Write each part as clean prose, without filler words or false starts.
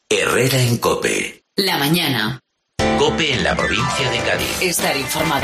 Herrera en COPE. La mañana. COPE en la provincia de Cádiz. Estar informado.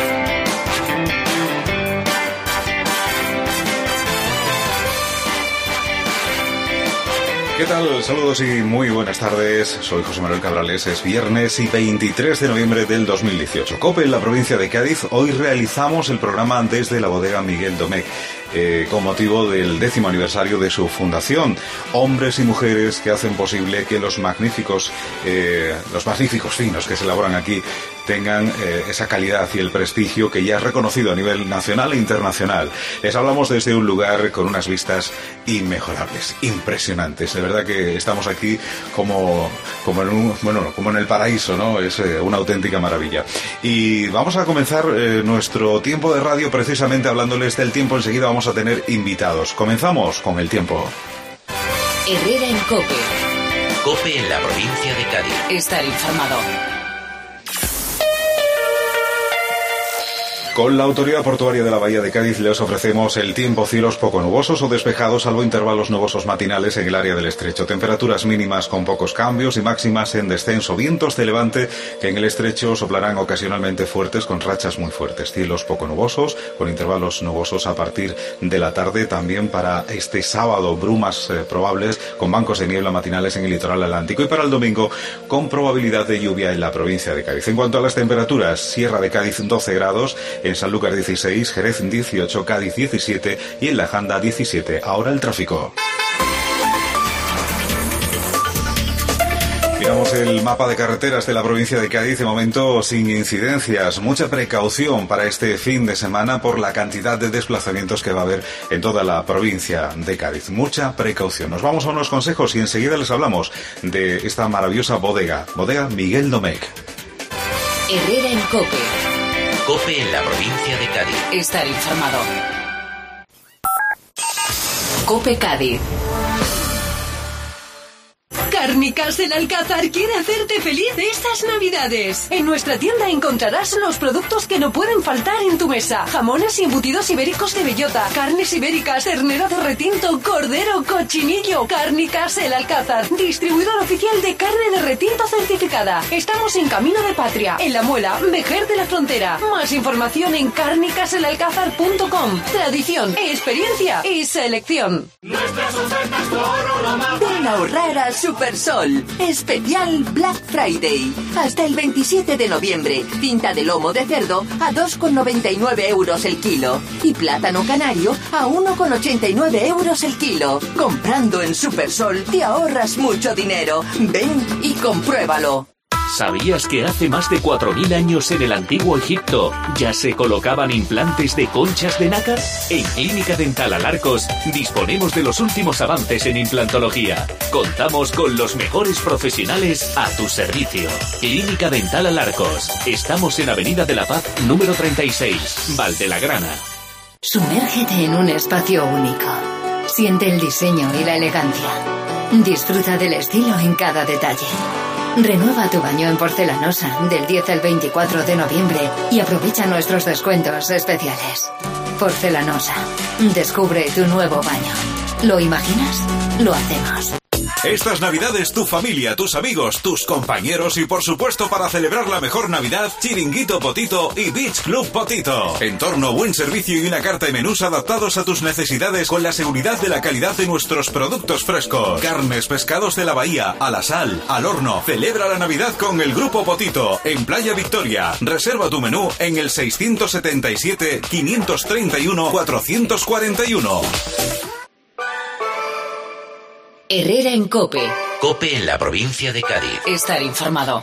¿Qué tal? Saludos y muy buenas tardes. Soy José Manuel Cabrales. Es viernes y 23 de noviembre del 2018. COPE en la provincia de Cádiz. Hoy realizamos el programa desde la bodega Miguel Domecq, con motivo del 10º aniversario de su fundación. Hombres y mujeres que hacen posible que los magníficos vinos que se elaboran aquí tengan esa calidad y el prestigio que ya es reconocido a nivel nacional e internacional. Les hablamos desde un lugar con unas vistas inmejorables, impresionantes. De verdad que estamos aquí como en el paraíso, ¿no? Es una auténtica maravilla. Y vamos a comenzar nuestro tiempo de radio precisamente hablándoles del tiempo. Enseguida vamos a tener invitados. Comenzamos con el tiempo. Herrera en COPE. COPE en la provincia de Cádiz. Estar informado. Con la Autoridad Portuaria de la Bahía de Cádiz les ofrecemos el tiempo: cielos poco nubosos o despejados, salvo intervalos nubosos matinales en el área del estrecho. Temperaturas mínimas con pocos cambios y máximas en descenso. Vientos de levante que en el estrecho soplarán ocasionalmente fuertes con rachas muy fuertes. Cielos poco nubosos con intervalos nubosos a partir de la tarde. También para este sábado brumas probables con bancos de niebla matinales en el litoral atlántico. Y para el domingo con probabilidad de lluvia en la provincia de Cádiz. En cuanto a las temperaturas, Sierra de Cádiz 12 grados, en Sanlúcar 16, Jerez 18, Cádiz 17 y en La Janda 17. Ahora el tráfico. Miramos el mapa de carreteras de la provincia de Cádiz. De momento sin incidencias. Mucha precaución para este fin de semana por la cantidad de desplazamientos que va a haber en toda la provincia de Cádiz. Mucha precaución. Nos vamos a unos consejos y enseguida les hablamos de esta maravillosa bodega Miguel Domecq. Herrera en COPE. COPE en la provincia de Cádiz. Estar informado. COPE Cádiz. Cárnicas El Alcázar quiere hacerte feliz estas Navidades. En nuestra tienda encontrarás los productos que no pueden faltar en tu mesa. Jamones y embutidos ibéricos de bellota, carnes ibéricas, ternera de retinto, cordero, cochinillo. Cárnicas El Alcázar, distribuidor oficial de carne de retinto certificada. Estamos en Camino de Patria, en La Muela, Vejer de la Frontera. Más información en cárnicaselalcázar.com. Tradición, experiencia y selección. Nuestras ofertas por lo más. Ven a ahorrar a Supersol. Especial Black Friday. Hasta el 27 de noviembre. Cinta de lomo de cerdo a 2,99 euros el kilo. Y plátano canario a 1,89 euros el kilo. Comprando en Supersol te ahorras mucho dinero. Ven y compruébalo. ¿Sabías que hace más de 4.000 años en el antiguo Egipto ya se colocaban implantes de conchas de nácar? En Clínica Dental Alarcos disponemos de los últimos avances en implantología. Contamos con los mejores profesionales a tu servicio. Clínica Dental Alarcos. Estamos en Avenida de la Paz, número 36, Valdelagrana. Sumérgete en un espacio único. Siente el diseño y la elegancia. Disfruta del estilo en cada detalle. Renueva tu baño en porcelanosa del 10 al 24 de noviembre y aprovecha nuestros descuentos especiales. Porcelanosa. Descubre tu nuevo baño. ¿Lo imaginas? Lo hacemos. Estas Navidades tu familia, tus amigos, tus compañeros y por supuesto para celebrar la mejor Navidad, Chiringuito Potito y Beach Club Potito. Entorno, buen servicio y una carta de menús adaptados a tus necesidades con la seguridad de la calidad de nuestros productos frescos. Carnes, pescados de la bahía, a la sal, al horno. Celebra la Navidad con el Grupo Potito en Playa Victoria. Reserva tu menú en el 677 531 441. Herrera en COPE. COPE en la provincia de Cádiz. Estar informado.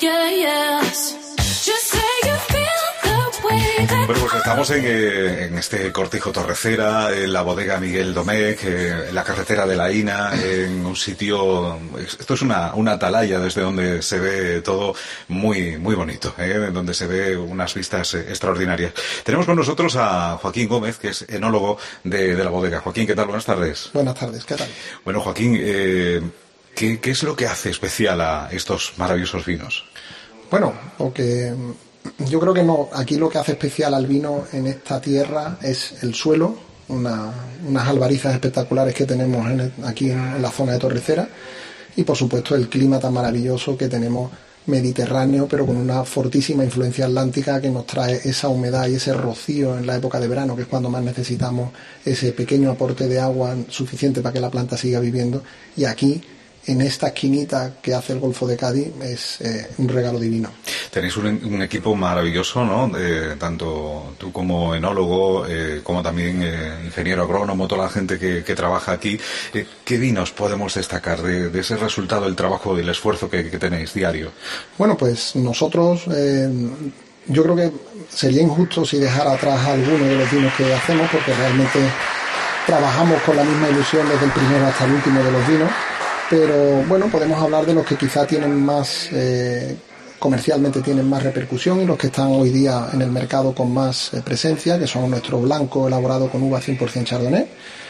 Bueno, pues estamos en este cortijo Torrecera, en la bodega Miguel Domecq, en la carretera de la Ina, en un sitio... Esto es una atalaya desde donde se ve todo muy, muy bonito, donde se ve unas vistas extraordinarias. Tenemos con nosotros a Joaquín Gómez, que es enólogo de la bodega. Joaquín, ¿qué tal? Buenas tardes. Buenas tardes, ¿qué tal? Bueno, Joaquín, ¿qué es lo que hace especial a estos maravillosos vinos? Bueno, porque... Yo creo que no. Aquí lo que hace especial al vino en esta tierra es el suelo, unas albarizas espectaculares que tenemos aquí en la zona de Torrecera, y por supuesto el clima tan maravilloso que tenemos mediterráneo, pero con una fortísima influencia atlántica que nos trae esa humedad y ese rocío en la época de verano, que es cuando más necesitamos ese pequeño aporte de agua suficiente para que la planta siga viviendo. Y aquí, en esta esquinita que hace el Golfo de Cádiz, es un regalo divino. Tenéis un equipo maravilloso, ¿no? Tanto tú como enólogo, como también ingeniero agrónomo, toda la gente que trabaja aquí. ¿Qué vinos podemos destacar de ese resultado, el trabajo y el esfuerzo que tenéis diario? Bueno, pues nosotros, yo creo que sería injusto si dejara atrás alguno de los vinos que hacemos, porque realmente trabajamos con la misma ilusión desde el primero hasta el último de los vinos. Pero bueno, podemos hablar de los que quizá tienen más, comercialmente tienen más repercusión y los que están hoy día en el mercado con más presencia, que son nuestro blanco elaborado con uva 100% Chardonnay.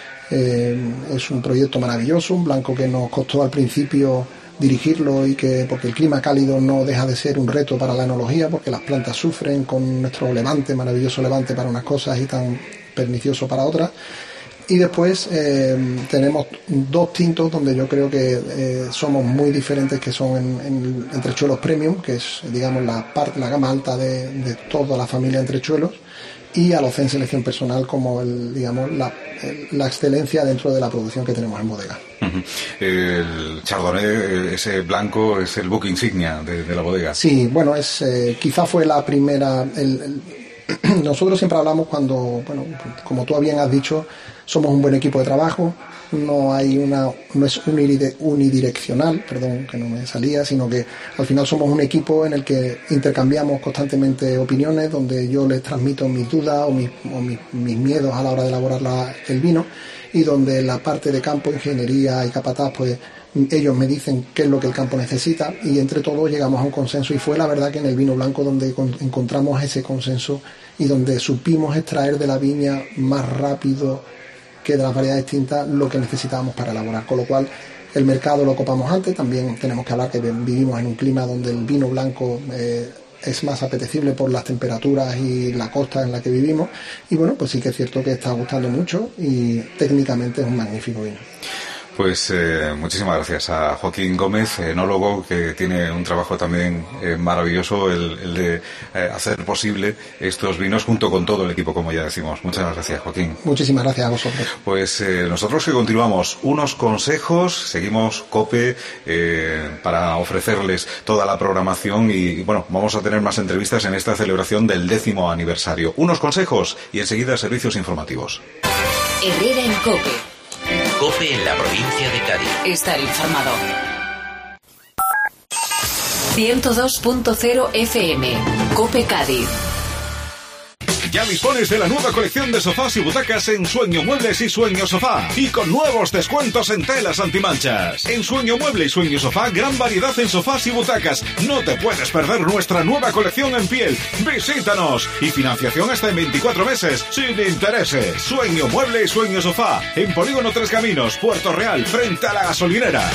Es un proyecto maravilloso, un blanco que nos costó al principio dirigirlo porque el clima cálido no deja de ser un reto para la enología, porque las plantas sufren con nuestro levante, maravilloso levante para unas cosas y tan pernicioso para otras. Y después tenemos dos tintos donde yo creo que somos muy diferentes, que son en entrechuelos premium, que es, digamos, la gama alta de toda la familia entrechuelos, y Alocén selección personal como la excelencia dentro de la producción que tenemos en bodega. El Chardonnay, ese blanco, es el buque insignia de la bodega. Sí, bueno, quizá fue la primera. Nosotros siempre hablamos cuando, bueno, como tú bien has dicho, somos un buen equipo de trabajo, no es unidireccional, perdón que no me salía, sino que al final somos un equipo en el que intercambiamos constantemente opiniones, donde yo les transmito mis dudas o mis miedos a la hora de elaborar el vino, y donde la parte de campo, ingeniería y capataz, pues ellos me dicen qué es lo que el campo necesita, y entre todos llegamos a un consenso, y fue la verdad que en el vino blanco donde encontramos ese consenso y donde supimos extraer de la viña más rápido que de las variedades distintas lo que necesitábamos para elaborar, con lo cual el mercado lo copamos antes. También tenemos que hablar que vivimos en un clima donde el vino blanco es más apetecible por las temperaturas y la costa en la que vivimos, y bueno, pues sí que es cierto que está gustando mucho y técnicamente es un magnífico vino. Pues muchísimas gracias a Joaquín Gómez, enólogo, que tiene un trabajo también maravilloso, el de hacer posible estos vinos junto con todo el equipo, como ya decimos. Muchas gracias, Joaquín. Muchísimas gracias a vosotros. Pues nosotros que continuamos, unos consejos, seguimos COPE para ofrecerles toda la programación y bueno, vamos a tener más entrevistas en esta celebración del 10º aniversario. Unos consejos y enseguida servicios informativos. Herrera en COPE. COPE en la provincia de Cádiz. Estar informado. 102.0 FM. COPE Cádiz. Ya dispones de la nueva colección de sofás y butacas en Sueño Muebles y Sueño Sofá, y con nuevos descuentos en telas antimanchas. En Sueño Mueble y Sueño Sofá, gran variedad en sofás y butacas. No te puedes perder nuestra nueva colección en piel. Visítanos. Y financiación hasta en 24 meses, sin intereses. Sueño Mueble y Sueño Sofá, en Polígono Tres Caminos, Puerto Real, frente a la gasolinera.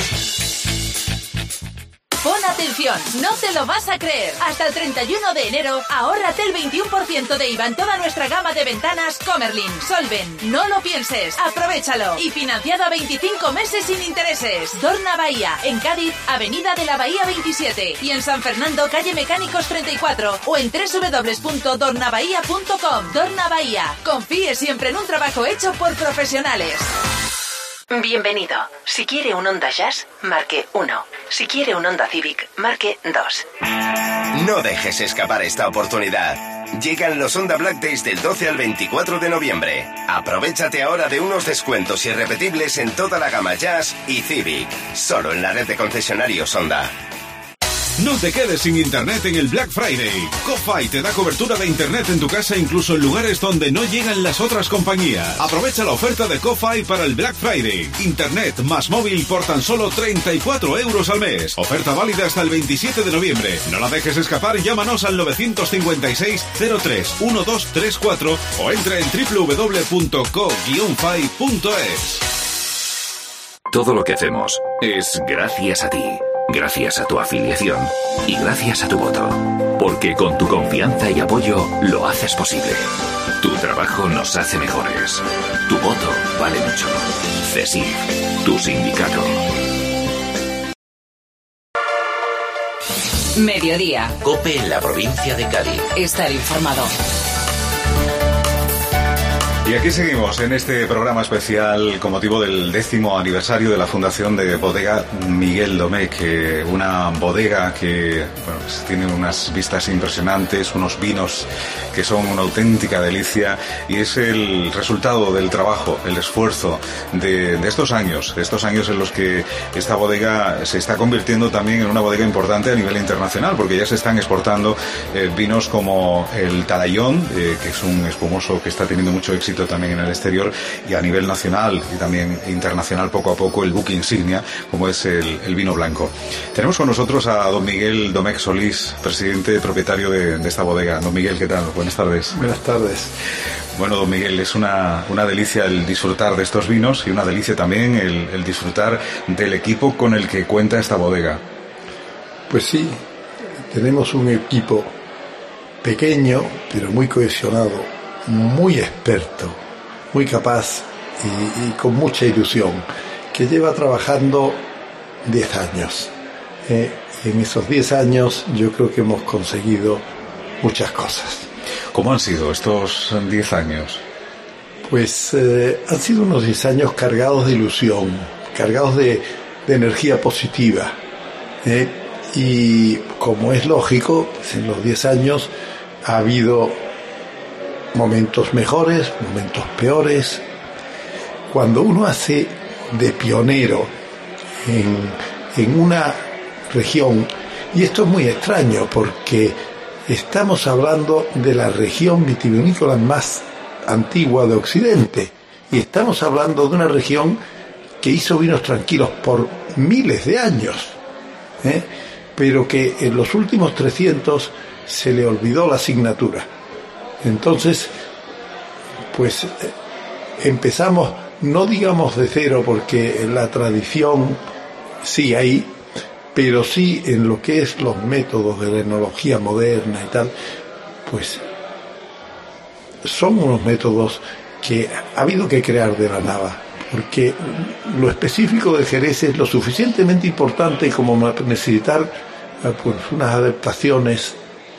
Pon atención, no te lo vas a creer. Hasta el 31 de enero, ahórrate el 21% de IVA en toda nuestra gama de ventanas Comerlin, Solven. No lo pienses, aprovéchalo. Y financiado a 25 meses sin intereses. Dorna Bahía, en Cádiz, Avenida de la Bahía 27. Y en San Fernando, calle Mecánicos 34. O en www.dornabahía.com. Dorna Bahía, confíe siempre en un trabajo hecho por profesionales. Bienvenido. Si quiere un Honda Jazz, marque 1. Si quiere un Honda Civic, marque 2. No dejes escapar esta oportunidad. Llegan los Honda Black Days del 12 al 24 de noviembre. Aprovéchate ahora de unos descuentos irrepetibles en toda la gama Jazz y Civic. Solo en la red de concesionarios Honda. No te quedes sin internet en el Black Friday. Ko-Fi te da cobertura de internet en tu casa, incluso en lugares donde no llegan las otras compañías. Aprovecha la oferta de Ko-Fi para el Black Friday. Internet más móvil por tan solo 34 euros al mes. Oferta válida hasta el 27 de noviembre. No la dejes escapar, llámanos al 956 03 1234 o entra en www.co-fi.es. Todo lo que hacemos es gracias a ti. Gracias a tu afiliación y gracias a tu voto. Porque con tu confianza y apoyo lo haces posible. Tu trabajo nos hace mejores. Tu voto vale mucho. CESIF, tu sindicato. Mediodía. COPE en la provincia de Cádiz. Estar informado. Y aquí seguimos en este programa especial con motivo del 10º aniversario de la fundación de Bodega Miguel Domecq, una bodega que pues tiene unas vistas impresionantes, unos vinos que son una auténtica delicia, y es el resultado del trabajo, el esfuerzo de estos años en los que esta bodega se está convirtiendo también en una bodega importante a nivel internacional, porque ya se están exportando vinos como el Talayón, que es un espumoso que está teniendo mucho éxito también en el exterior, y a nivel nacional y también internacional poco a poco el buque insignia como es el vino blanco. Tenemos con nosotros a don Miguel Domecq Solís, presidente y propietario de esta bodega. Don Miguel, ¿qué tal? Buenas tardes. Buenas tardes. Bueno, don Miguel, es una delicia el disfrutar de estos vinos y una delicia también el disfrutar del equipo con el que cuenta esta bodega. Pues sí, tenemos un equipo pequeño pero muy cohesionado, muy experto, muy capaz y con mucha ilusión, que lleva trabajando 10 años. Y en esos 10 años yo creo que hemos conseguido muchas cosas. ¿Cómo han sido estos 10 años? Pues han sido unos 10 años cargados de ilusión, cargados de energía positiva. Y como es lógico, pues en los 10 años ha habido momentos mejores, momentos peores. Cuando uno hace de pionero en una región, y esto es muy extraño porque estamos hablando de la región vitivinícola más antigua de Occidente, y estamos hablando de una región que hizo vinos tranquilos por miles de años, pero que en los últimos 300 se le olvidó la asignatura. Entonces, pues empezamos, no digamos de cero, porque la tradición sí hay, pero sí en lo que es los métodos de la enología moderna y tal, pues son unos métodos que ha habido que crear de la nada, porque lo específico de Jerez es lo suficientemente importante como necesitar pues unas adaptaciones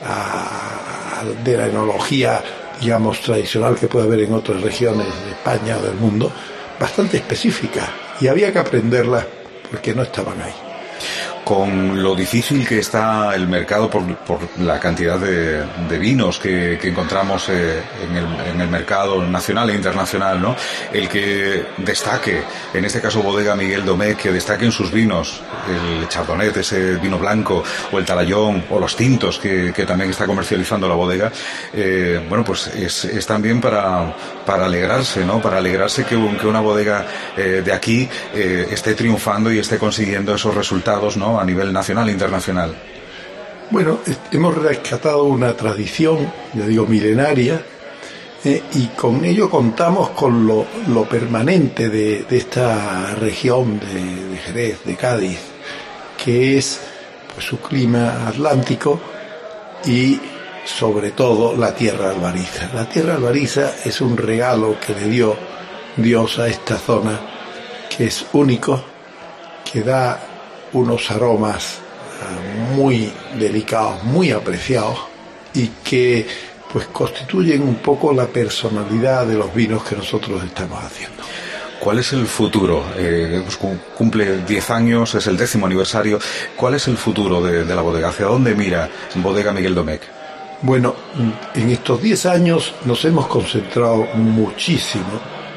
de la enología, digamos, tradicional que puede haber en otras regiones de España o del mundo, bastante específica, y había que aprenderla porque no estaban ahí. Con lo difícil que está el mercado por la cantidad de vinos que encontramos en el mercado nacional e internacional, ¿no? El que destaque, en este caso Bodega Miguel Domecq, que destaque en sus vinos el Chardonnay, ese vino blanco, o el Talayón, o los tintos que también está comercializando la bodega, bueno, pues es también para alegrarse, ¿no? Para alegrarse que una bodega de aquí esté triunfando y esté consiguiendo esos resultados, ¿no? A nivel nacional e internacional. Bueno, hemos rescatado una tradición, ya digo, milenaria, y con ello contamos con lo permanente de esta región de Jerez, de Cádiz, que es pues su clima atlántico y sobre todo la tierra albariza. La tierra albariza es un regalo que le dio Dios a esta zona, que es único, que da unos aromas muy delicados, muy apreciados, y que pues constituyen un poco la personalidad de los vinos que nosotros estamos haciendo. ¿Cuál es el futuro? Pues cumple 10 años, es el 10º aniversario. ¿Cuál es el futuro de la bodega? ¿Hacia dónde mira Bodega Miguel Domecq? Bueno, en estos 10 años nos hemos concentrado muchísimo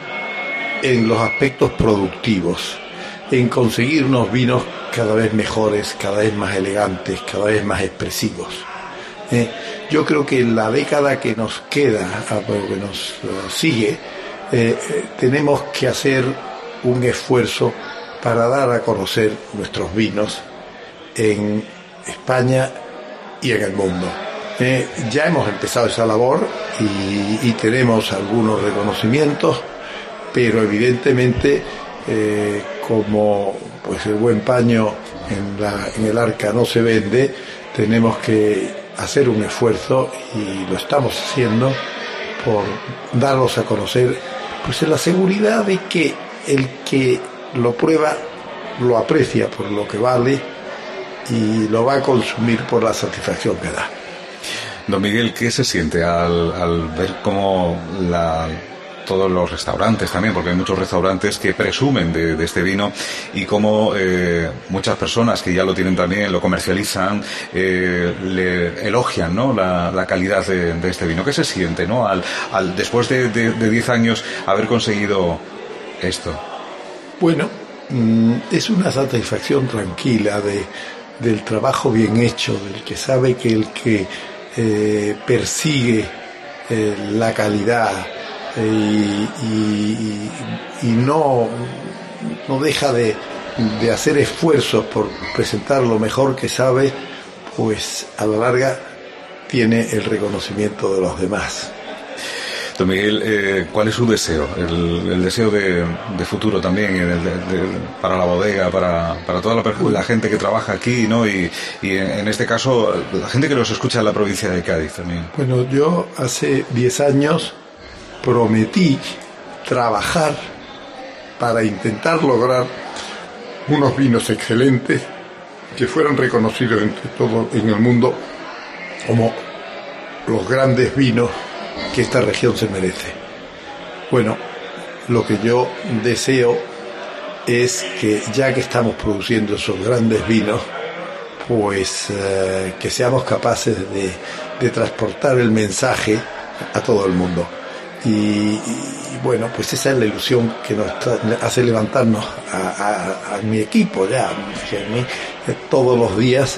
en los aspectos productivos, en conseguir unos vinos cada vez mejores, cada vez más elegantes, cada vez más expresivos. Yo creo que en la década que nos queda, que nos sigue, tenemos que hacer un esfuerzo para dar a conocer nuestros vinos en España y en el mundo. Ya hemos empezado esa labor y tenemos algunos reconocimientos, pero evidentemente como pues el buen paño en el arca no se vende, tenemos que hacer un esfuerzo, y lo estamos haciendo, por darlos a conocer, pues en la seguridad de que el que lo prueba lo aprecia por lo que vale, y lo va a consumir por la satisfacción que da. Don Miguel, ¿qué se siente al ver cómo todos los restaurantes también, porque hay muchos restaurantes que presumen de este vino y cómo muchas personas que ya lo tienen también, lo comercializan, le elogian, ¿no?, la calidad de este vino? ¿Qué se siente, ¿no?, al después de 10 años haber conseguido esto? Bueno, es una satisfacción tranquila del trabajo bien hecho, del que sabe que el que persigue la calidad y no deja de hacer esfuerzos por presentar lo mejor que sabe, pues a la larga tiene el reconocimiento de los demás. Don Miguel, ¿cuál es su deseo? El deseo de futuro también, para la bodega, para toda la gente que trabaja aquí, ¿no? Y en este caso, la gente que nos escucha en la provincia de Cádiz también. Bueno, yo hace 10 años prometí trabajar para intentar lograr unos vinos excelentes que fueran reconocidos entre todos en el mundo como los grandes vinos que esta región se merece. Bueno, lo que yo deseo es que, ya que estamos produciendo esos grandes vinos, pues que seamos capaces de transportar el mensaje a todo el mundo. Y bueno, pues esa es la ilusión que nos hace levantarnos a mi equipo ya, a mí, todos los días,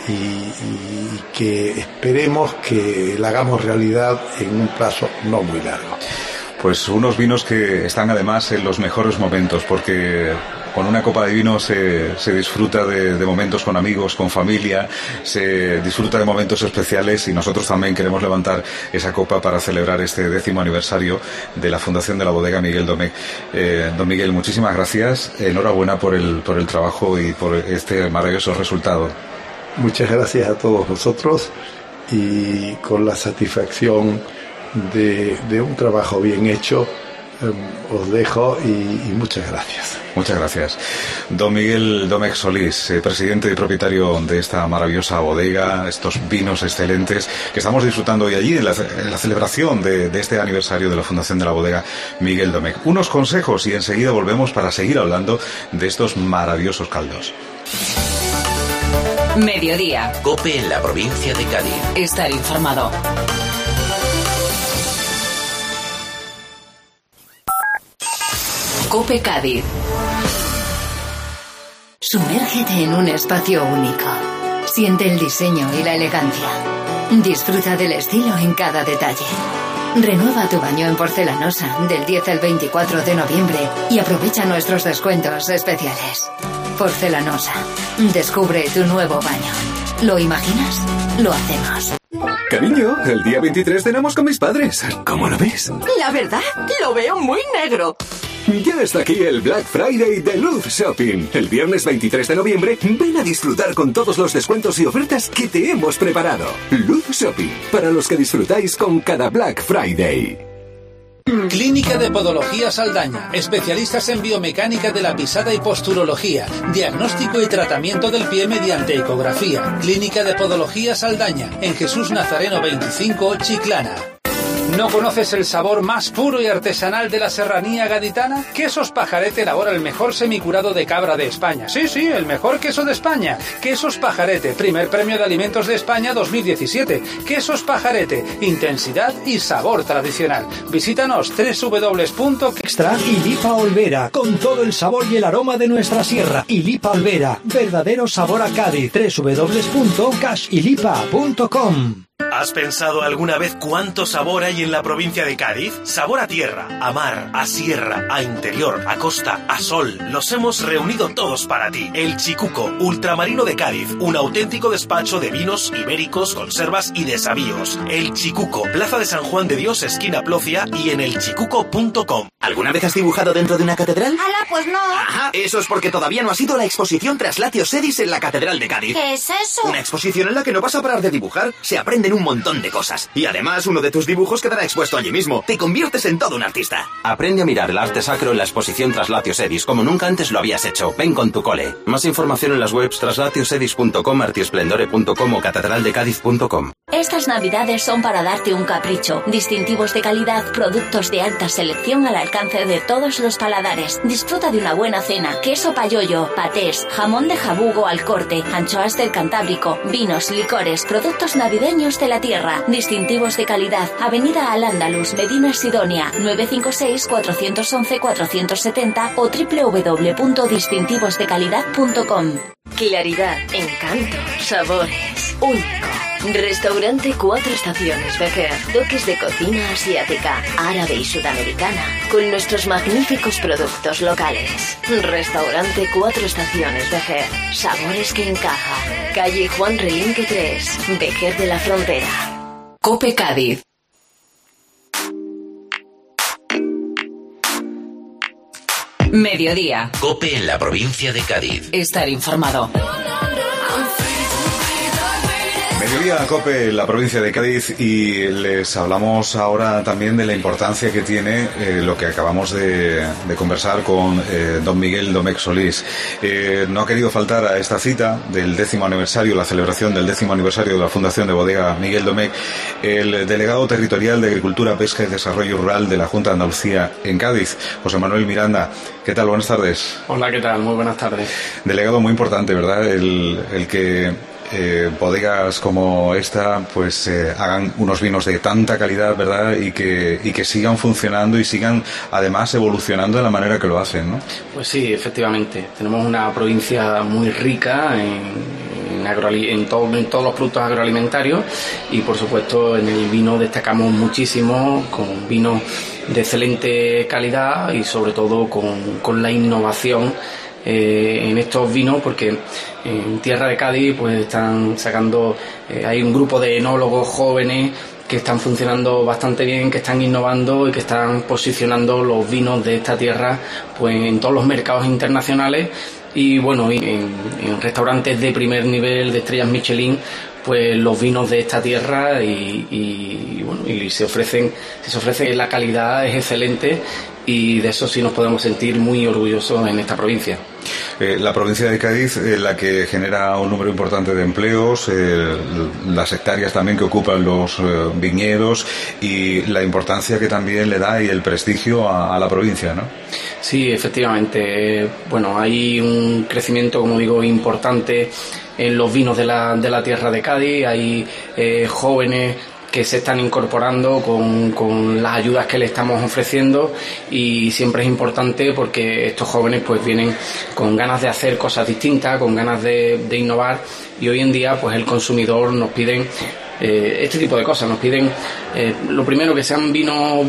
y que esperemos que la hagamos realidad en un plazo no muy largo. Pues unos vinos que están además en los mejores momentos, porque con una copa de vino se disfruta de momentos con amigos, con familia, se disfruta de momentos especiales, y nosotros también queremos levantar esa copa para celebrar este 10º aniversario de la Fundación de la Bodega Miguel Domecq. Don Miguel, muchísimas gracias, enhorabuena por el trabajo y por este maravilloso resultado. Muchas gracias a todos vosotros, y con la satisfacción de un trabajo bien hecho, os dejo y muchas gracias. Muchas gracias. Don Miguel Domecq Solís, presidente y propietario de esta maravillosa bodega, estos vinos excelentes que estamos disfrutando hoy allí en la celebración de este aniversario de la Fundación de la Bodega Miguel Domecq. Unos consejos y enseguida volvemos para seguir hablando de estos maravillosos caldos. Mediodía. COPE en la provincia de Cádiz. Estar informado. COPE Cádiz. Sumérgete en un espacio único. Siente el diseño y la elegancia. Disfruta del estilo en cada detalle. Renueva tu baño en porcelanosa del 10 al 24 de noviembre y aprovecha nuestros descuentos especiales. Porcelanosa. Descubre tu nuevo baño. ¿Lo imaginas? Lo hacemos. Cariño, el día 23 cenamos con mis padres. ¿Cómo lo ves? La verdad, lo veo muy negro. Ya está aquí el Black Friday de Luz Shopping. El viernes 23 de noviembre, ven a disfrutar con todos los descuentos y ofertas que te hemos preparado. Luz Shopping, para los que disfrutáis con cada Black Friday. Clínica de Podología Saldaña, especialistas en biomecánica de la pisada y posturología, diagnóstico y tratamiento del pie mediante ecografía. Clínica de Podología Saldaña, en Jesús Nazareno 25, Chiclana. ¿No conoces el sabor más puro y artesanal de la serranía gaditana? Quesos Pajarete elabora el mejor semicurado de cabra de España. Sí, el mejor queso de España. Quesos Pajarete, primer premio de alimentos de España 2017. Quesos Pajarete, intensidad y sabor tradicional. Visítanos Extra Ilipa Olvera, con todo el sabor y el aroma de nuestra sierra. Ilipa Olvera, verdadero sabor a Cádiz. www.cashilipa.com. ¿Has pensado alguna vez cuánto sabor hay en la provincia de Cádiz? Sabor a tierra, a mar, a sierra, a interior, a costa, a sol. Los hemos reunido todos para ti. El Chicuco, ultramarino de Cádiz. Un auténtico despacho de vinos, ibéricos, conservas y desavíos. El Chicuco, Plaza de San Juan de Dios, esquina Plocia, y en elchicuco.com. ¿Alguna vez has dibujado dentro de una catedral? ¡Hala, pues no! Ajá, eso es porque todavía no ha sido la exposición Traslatio Sedis en la Catedral de Cádiz. ¿Qué es eso? Una exposición en la que no vas a parar de dibujar. Se aprenden un un montón de cosas. Y además, uno de tus dibujos quedará expuesto allí mismo. Te conviertes en todo un artista. Aprende a mirar el arte sacro en la exposición Traslatios Edis como nunca antes lo habías hecho. Ven con tu cole. Más información en las webs traslatiosedis.com, artiesplendore.com o catedraldecadiz.com. Estas navidades son para darte un capricho. Distintivos de calidad, productos de alta selección al alcance de todos los paladares. Disfruta de una buena cena, queso payollo, patés, jamón de jabugo al corte, anchoas del Cantábrico, vinos, licores, productos navideños de la tierra. Distintivos de calidad, Avenida Al-Ándalus, Medina Sidonia, 956-411-470 o www.distintivosdecalidad.com. Claridad, encanto, sabores, único. Restaurante Cuatro Estaciones Vejer. Toques de cocina asiática, árabe y sudamericana, con nuestros magníficos productos locales. Restaurante Cuatro Estaciones Vejer. Sabores que encajan. Calle Juan Relinque 3, Vejer de la Frontera. COPE Cádiz. Mediodía. COPE en la provincia de Cádiz. Estar informado. Mediodía, COPE en la provincia de Cádiz, y les hablamos ahora también de la importancia que tiene lo que acabamos de conversar con don Miguel Domecq Solís. No ha querido faltar a esta cita del 10º aniversario, la celebración del 10º aniversario de la Fundación de Bodega Miguel Domecq, el delegado territorial de Agricultura, Pesca y Desarrollo Rural de la Junta de Andalucía en Cádiz, José Manuel Miranda. ¿Qué tal? Buenas tardes. Hola, ¿qué tal? Muy buenas tardes. Delegado, muy importante, ¿verdad? El que bodegas como esta pues hagan unos vinos de tanta calidad, ¿verdad? Y que sigan funcionando y sigan además evolucionando de la manera que lo hacen, ¿no? Pues sí, efectivamente. Tenemos una provincia muy rica en todos los productos agroalimentarios, y por supuesto en el vino destacamos muchísimo, con vinos de excelente calidad y sobre todo con la innovación en estos vinos, porque en tierra de Cádiz pues están sacando, hay un grupo de enólogos jóvenes que están funcionando bastante bien, que están innovando y que están posicionando los vinos de esta tierra pues en todos los mercados internacionales, y bueno, en restaurantes de primer nivel, de estrellas Michelin, pues los vinos de esta tierra y se ofrecen, la calidad es excelente, y de eso sí nos podemos sentir muy orgullosos en esta provincia. La provincia de Cádiz, la que genera un número importante de empleos, las hectáreas también que ocupan los viñedos, y la importancia que también le da y el prestigio a la provincia, ¿no? Sí, efectivamente. Bueno, hay un crecimiento, como digo, importante en los vinos de la tierra de Cádiz. Hay jóvenes que se están incorporando con las ayudas que le estamos ofreciendo, y siempre es importante porque estos jóvenes pues vienen con ganas de hacer cosas distintas, con ganas de innovar, y hoy en día pues el consumidor nos piden este tipo de cosas. Nos piden lo primero, que sean vinos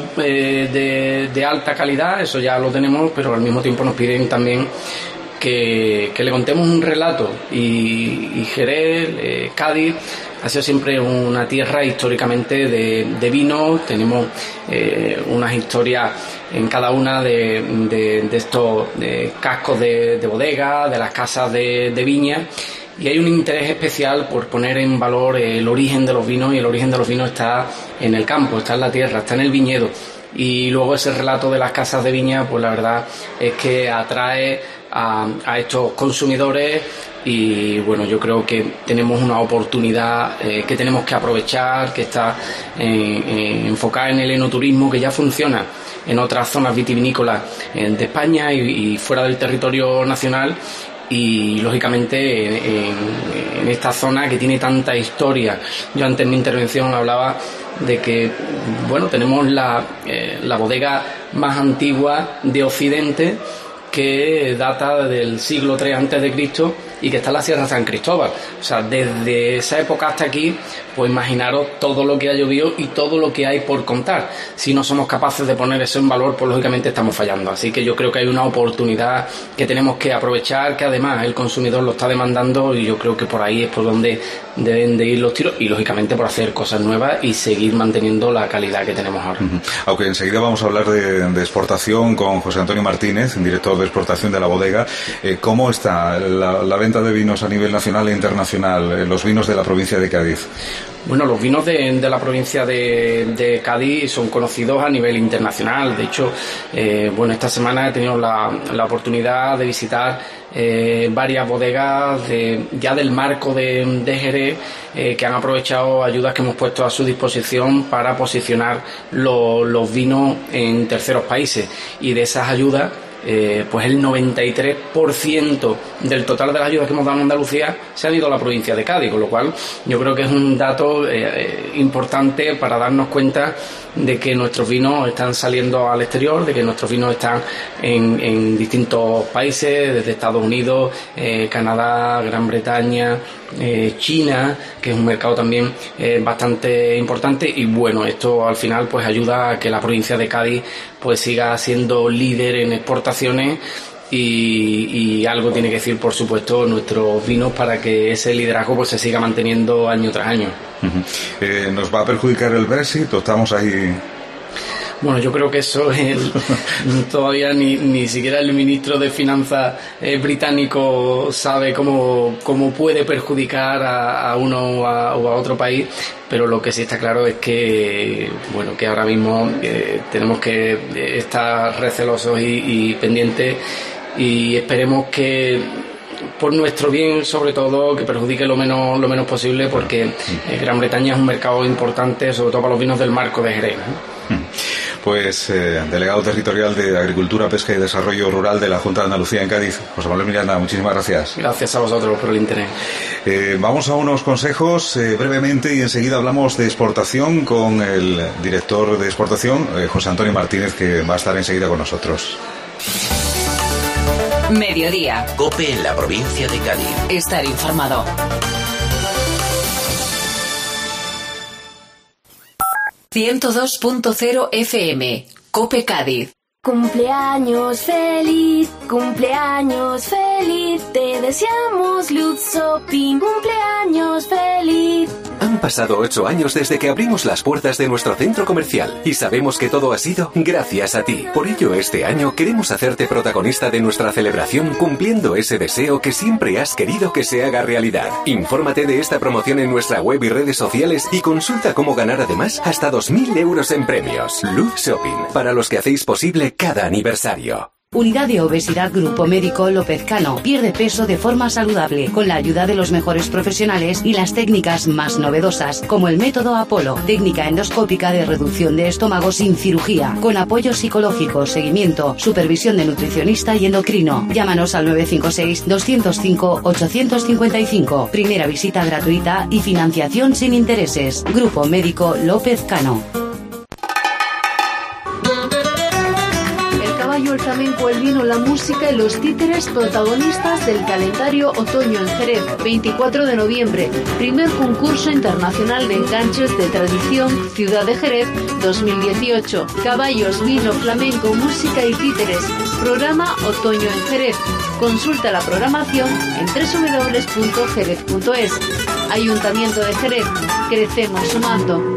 de alta calidad, eso ya lo tenemos, pero al mismo tiempo nos piden también que le contemos un relato, y Jerez, Cádiz ha sido siempre una tierra históricamente de vino. Tenemos unas historias en cada una de estos cascos de bodega, de las casas de viña, y hay un interés especial por poner en valor el origen de los vinos, y el origen de los vinos está en el campo, está en la tierra, está en el viñedo, y luego ese relato de las casas de viña pues la verdad es que atrae a estos consumidores. Y bueno, yo creo que tenemos una oportunidad que tenemos que aprovechar, que está enfocada en el enoturismo, que ya funciona en otras zonas vitivinícolas de España y fuera del territorio nacional, y lógicamente en esta zona que tiene tanta historia. Yo antes en mi intervención hablaba de que bueno, tenemos la bodega más antigua de Occidente, que data del siglo III a.C. y que está en la Sierra San Cristóbal. O sea, desde esa época hasta aquí, pues imaginaros todo lo que ha llovido y todo lo que hay por contar. Si no somos capaces de poner eso en valor, pues lógicamente estamos fallando. Así que yo creo que hay una oportunidad que tenemos que aprovechar, que además el consumidor lo está demandando, y yo creo que por ahí es por donde deben de ir los tiros, y lógicamente por hacer cosas nuevas y seguir manteniendo la calidad que tenemos ahora. Aunque enseguida vamos a hablar de exportación con José Antonio Martínez, director de exportación de la bodega. ¿Cómo está la venta de vinos a nivel nacional e internacional, los vinos de la provincia de Cádiz? Bueno, los vinos de la provincia de Cádiz son conocidos a nivel internacional. De hecho, esta semana he tenido la oportunidad de visitar varias bodegas ya del marco de Jerez, que han aprovechado ayudas que hemos puesto a su disposición para posicionar los vinos en terceros países, y de esas ayudas pues el 93% del total de las ayudas que hemos dado en Andalucía se han ido a la provincia de Cádiz, con lo cual yo creo que es un dato importante para darnos cuenta de que nuestros vinos están saliendo al exterior, de que nuestros vinos están en distintos países, desde Estados Unidos, Canadá, Gran Bretaña, China, que es un mercado también bastante importante. Y bueno, esto al final pues ayuda a que la provincia de Cádiz pues siga siendo líder en exportaciones, y algo tiene que decir, por supuesto, nuestros vinos para que ese liderazgo pues se siga manteniendo año tras año. ¿Nos va a perjudicar el Brexit o estamos ahí? Bueno, yo creo que eso todavía ni siquiera el ministro de Finanzas británico sabe cómo puede perjudicar a uno o a otro país, pero lo que sí está claro es que ahora mismo tenemos que estar recelosos y pendientes, y esperemos que, por nuestro bien sobre todo, que perjudique lo menos posible, porque Gran Bretaña es un mercado importante, sobre todo para los vinos del marco de Jerez, ¿no? Pues delegado territorial de Agricultura, Pesca y Desarrollo Rural de la Junta de Andalucía en Cádiz, José Manuel Miranda, muchísimas gracias. Gracias a vosotros por el interés. Vamos a unos consejos brevemente, y enseguida hablamos de exportación con el director de exportación, José Antonio Martínez, que va a estar enseguida con nosotros. Mediodía. COPE en la provincia de Cádiz. Estar informado. ...102.0 FM... COPE Cádiz. Cumpleaños feliz, te deseamos Luz Shopping, cumpleaños feliz. Han pasado 8 años desde que abrimos las puertas de nuestro centro comercial, y sabemos que todo ha sido gracias a ti. Por ello, este año queremos hacerte protagonista de nuestra celebración, cumpliendo ese deseo que siempre has querido que se haga realidad. Infórmate de esta promoción en nuestra web y redes sociales, y consulta cómo ganar además hasta 2.000 euros en premios. Luz Shopping, para los que hacéis posible cada aniversario. Unidad de Obesidad Grupo Médico López Cano. Pierde peso de forma saludable, con la ayuda de los mejores profesionales y las técnicas más novedosas, como el método Apolo, técnica endoscópica de reducción de estómago sin cirugía, con apoyo psicológico, seguimiento, supervisión de nutricionista y endocrino. Llámanos al 956-205-855. Primera visita gratuita y financiación sin intereses. Grupo Médico López Cano. El flamenco, el vino, la música y los títeres protagonistas del calendario Otoño en Jerez, 24 de noviembre, primer concurso internacional de enganches de tradición, Ciudad de Jerez 2018, caballos, vino, flamenco, música y títeres, programa Otoño en Jerez. Consulta la programación en www.jerez.es. Ayuntamiento de Jerez, crecemos sumando.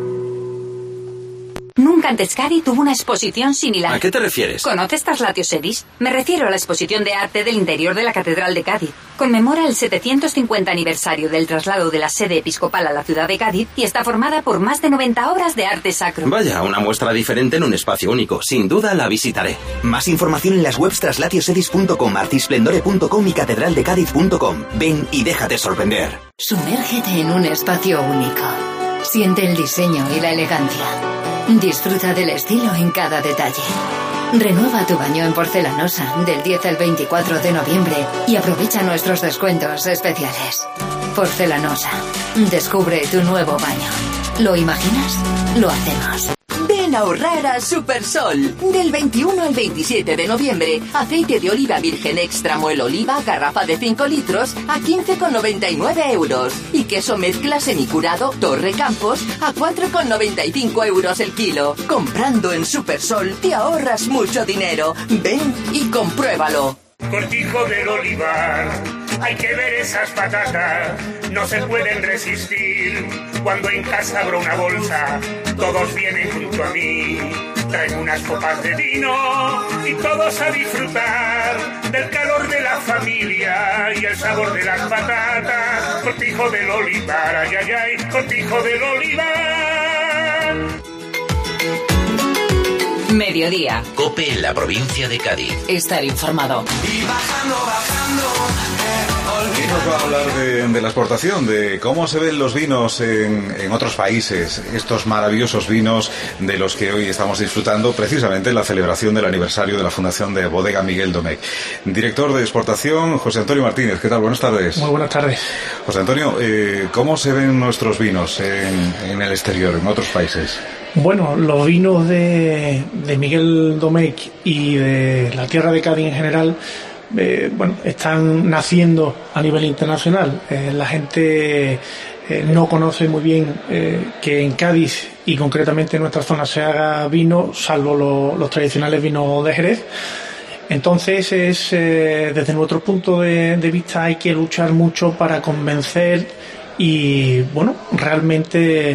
Nunca antes Cádiz tuvo una exposición similar. ¿A qué te refieres? ¿Conoces Traslatios Edis? Me refiero a la exposición de arte del interior de la Catedral de Cádiz. Conmemora el 750 aniversario del traslado de la sede episcopal a la ciudad de Cádiz y está formada por más de 90 obras de arte sacro. Vaya, una muestra diferente en un espacio único. Sin duda la visitaré. Más información en las webs traslatiosedis.com, artisplendore.com y catedraldecádiz.com. Ven y déjate sorprender. Sumérgete en un espacio único. Siente el diseño y la elegancia. Disfruta del estilo en cada detalle. Renueva tu baño en porcelanosa del 10 al 24 de noviembre y aprovecha nuestros descuentos especiales. Porcelanosa. Descubre tu nuevo baño. ¿Lo imaginas? Lo hacemos. Ven a ahorrar a Supersol. Del 21 al 27 de noviembre, aceite de oliva virgen extra Muel Oliva, garrafa de 5 litros, a 15,99 euros. Y queso mezcla semicurado Torre Campos, a 4,95 euros el kilo. Comprando en Supersol te ahorras mucho dinero. Ven y compruébalo. Cortijo del olivar, hay que ver esas patatas, no se pueden resistir. Cuando en casa abro una bolsa, todos vienen junto a mí. traen unas copas de vino y todos a disfrutar del calor de la familia y el sabor de las patatas. Cortijo del Olivar, ay, ay, ay, Cortijo del Olivar. Mediodía. COPE en la provincia de Cádiz. Estar informado. Y nos va a hablar de la exportación, de cómo se ven los vinos en otros países, estos maravillosos vinos de los que hoy estamos disfrutando, precisamente en la celebración del aniversario de la fundación de Bodega Miguel Domecq. Director de exportación, José Antonio Martínez. ¿Qué tal? Buenas tardes. Muy buenas tardes. José Antonio, ¿cómo se ven nuestros vinos en el exterior, en otros países? Bueno, los vinos de Miguel Domecq y de la tierra de Cádiz en general, están naciendo a nivel internacional. La gente no conoce muy bien que en Cádiz y concretamente en nuestra zona se haga vino, salvo los tradicionales vinos de Jerez. Entonces desde nuestro punto de vista hay que luchar mucho para convencer y realmente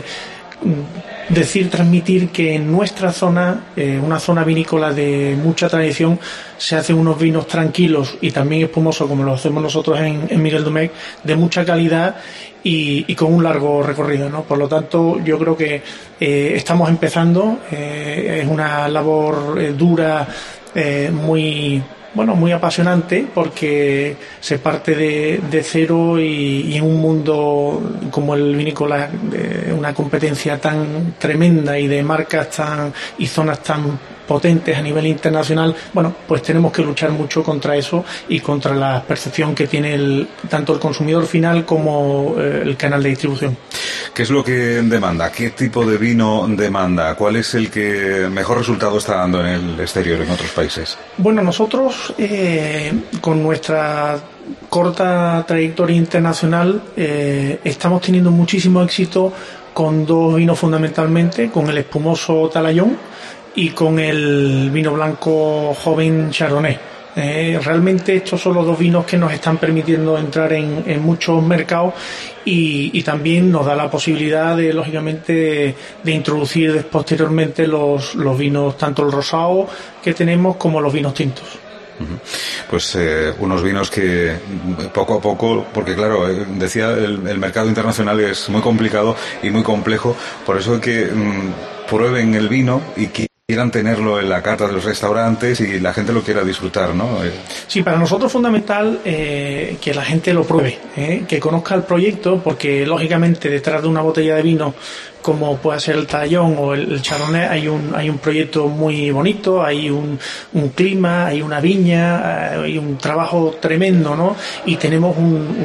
transmitir que en nuestra zona, una zona vinícola de mucha tradición, se hacen unos vinos tranquilos y también espumosos, como lo hacemos nosotros en Miguel Domecq, de mucha calidad y con un largo recorrido, ¿no? Por lo tanto, yo creo que estamos empezando, es una labor dura, muy apasionante, porque se parte de cero y en un mundo como el vinícola, una competencia tan tremenda y de marcas y zonas tan potentes a nivel internacional, pues tenemos que luchar mucho contra eso y contra la percepción que tiene tanto el consumidor final como el canal de distribución. ¿Qué es lo que demanda? ¿Qué tipo de vino demanda? ¿Cuál es el que mejor resultado está dando en el exterior, en otros países? Bueno, nosotros con nuestra corta trayectoria internacional estamos teniendo muchísimo éxito con dos vinos fundamentalmente, con el espumoso Talayón y con el vino blanco joven Chardonnay. Realmente estos son los dos vinos que nos están permitiendo entrar en muchos mercados y también nos da la posibilidad lógicamente de introducir posteriormente los vinos, tanto el rosado que tenemos como los vinos tintos. Pues unos vinos que poco a poco, porque claro, decía, el mercado internacional es muy complicado y muy complejo, por eso hay que prueben el vino y que quieran tenerlo en la carta de los restaurantes y la gente lo quiera disfrutar, ¿no? Sí, para nosotros es fundamental que la gente lo pruebe, que conozca el proyecto, porque lógicamente detrás de una botella de vino como puede ser el Talayón o el Chardonnay hay un proyecto muy bonito, hay un clima, hay una viña, hay un trabajo tremendo, ¿no? Y tenemos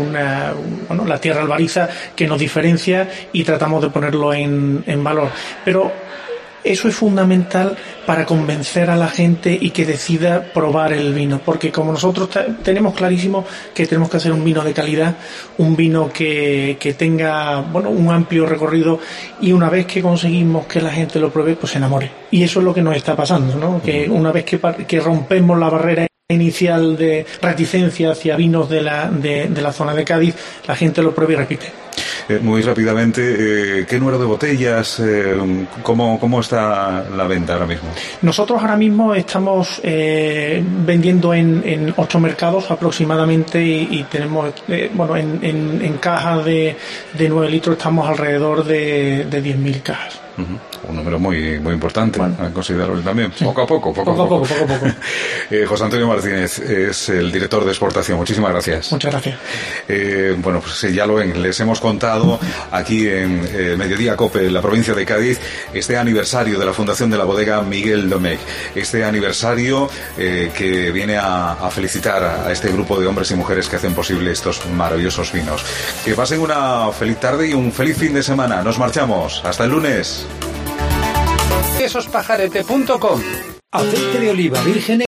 la tierra albariza que nos diferencia y tratamos de ponerlo en valor. Pero eso es fundamental para convencer a la gente y que decida probar el vino, porque como nosotros tenemos clarísimo que tenemos que hacer un vino de calidad, un vino que tenga un amplio recorrido, y una vez que conseguimos que la gente lo pruebe, pues se enamore. Y eso es lo que nos está pasando, ¿no? Que una vez que rompemos la barrera inicial de reticencia hacia vinos de la zona de Cádiz, la gente lo prueba y repite. Muy rápidamente, ¿qué número de botellas? ¿Cómo está la venta ahora mismo? Nosotros ahora mismo estamos vendiendo en 8 mercados aproximadamente y tenemos, en cajas de 9 litros estamos alrededor de 10.000 cajas. Un número muy muy importante, considerable también. Sí. Poco a poco. José Antonio Martínez es el director de exportación. Muchísimas gracias. Muchas gracias. Pues ya lo ven, les hemos contado aquí en Mediodía COPE, en la provincia de Cádiz, este aniversario de la fundación de la bodega Miguel Domecq. Este aniversario que viene a felicitar a este grupo de hombres y mujeres que hacen posible estos maravillosos vinos. Que pasen una feliz tarde y un feliz fin de semana. Nos marchamos. Hasta el lunes. Quesospajarete.com. Aceite de oliva virgen